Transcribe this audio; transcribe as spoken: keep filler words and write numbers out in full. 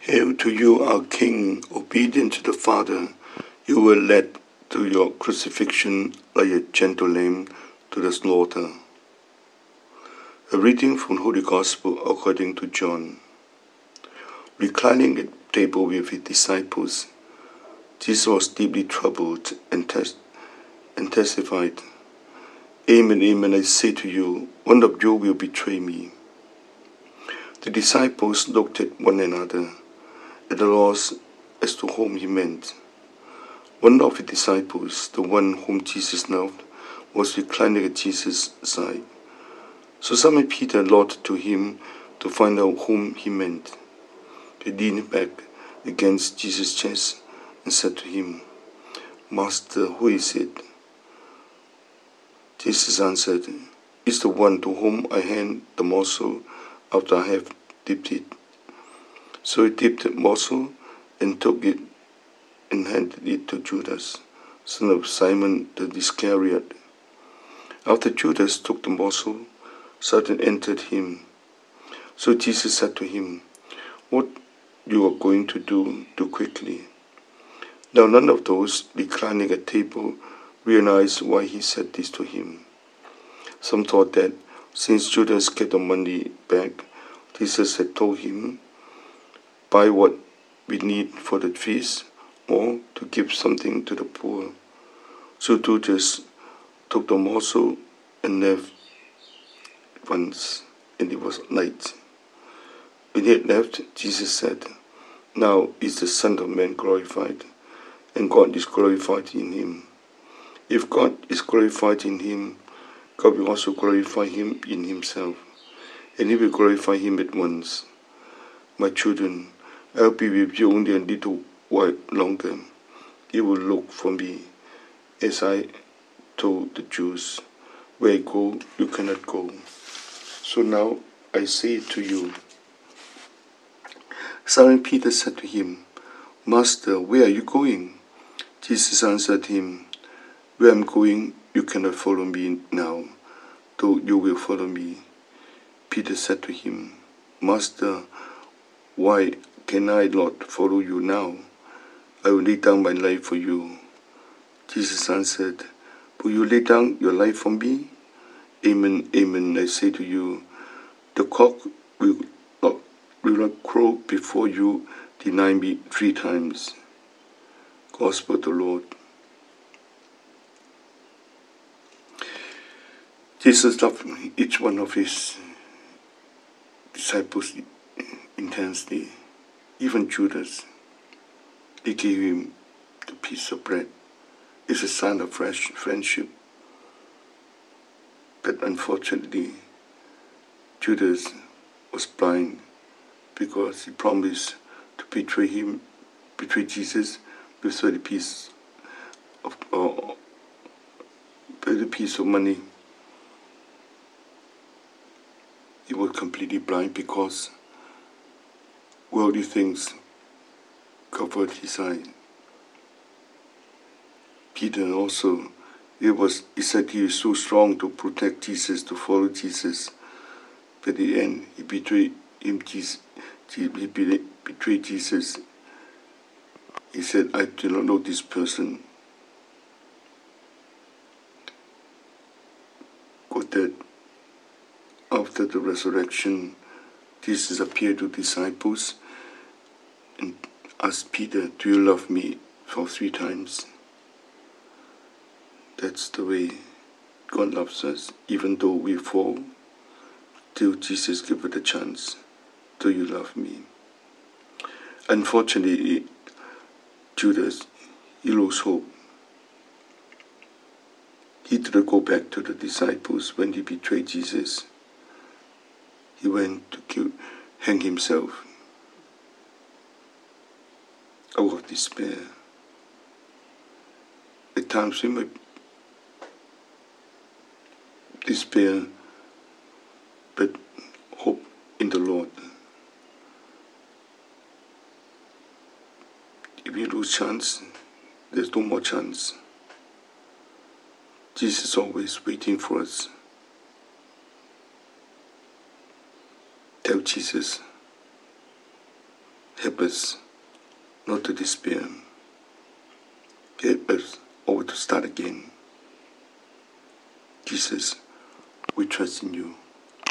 Hail to you, our King, obedient to the Father. You were led to your crucifixion like a gentle lamb to the slaughter. A reading from Holy Gospel according to John. Reclining at table with his disciples, Jesus was deeply troubled and, tes- and testified, Amen, amen, I say to you, one of you will betray me. The disciples looked at one another, at a loss as to whom he meant. One of the disciples, the one whom Jesus loved, was reclining at Jesus' side. So Simon Peter looked to him to find out whom he meant. He leaned back against Jesus' chest and said to him, Master, who is it? Jesus answered, It's the one to whom I hand the morsel after I have dipped it. So he dipped the morsel and took it and handed it to Judas, son of Simon the Iscariot. After Judas took the morsel, Satan entered him. So Jesus said to him, What you are going to do, do quickly. Now none of those reclining at table realized why he said this to him. Some thought that since Judas kept the money back, Jesus had told him, buy what we need for the feast, or to give something to the poor. So Judas took the morsel and left once, and it was night. When he had left, Jesus said, Now is the Son of Man glorified, and God is glorified in him. If God is glorified in him, God will also glorify him in himself, and he will glorify him at once. My children, I will be with you only a little while longer. You will look for me, as I told the Jews, where I go, you cannot go. So now I say to you. Simon Peter said to him, Master, where are you going? Jesus answered him, Where I am going, you cannot follow me now, though you will follow me. Peter said to him, Master, why can I not follow you now? I will lay down my life for you. Jesus answered, Will you lay down your life for me? Amen, amen, I say to you, the cock will not, will not crow before you deny me three times. Gospel of the Lord. Jesus loved each one of his disciples intensely, even Judas. He gave him the piece of bread. It's a sign of fresh friendship. But unfortunately, Judas was blind because he promised to betray him, betray Jesus with thirty pieces of, uh, thirty pieces of money. He was completely blind because worldly things covered his eye. Peter also, it was, he said he was so strong to protect Jesus, to follow Jesus. But at the end, he betrayed him, Jesus, he betrayed Jesus. He said, I do not know this person. Got that after the resurrection, Jesus appeared to disciples and asked Peter, do you love me? For three times. That's the way God loves us, even though we fall, till Jesus gives us a chance. Do you love me? Unfortunately, Judas, he lost hope. He didn't go back to the disciples when he betrayed Jesus. He went to kill, hang himself out of despair. At times we might despair, but hope in the Lord. If we lose chance, there's no more chance. Jesus is always waiting for us. Tell Jesus, help us not to despair. Help us always to start again. Jesus, we trust in you.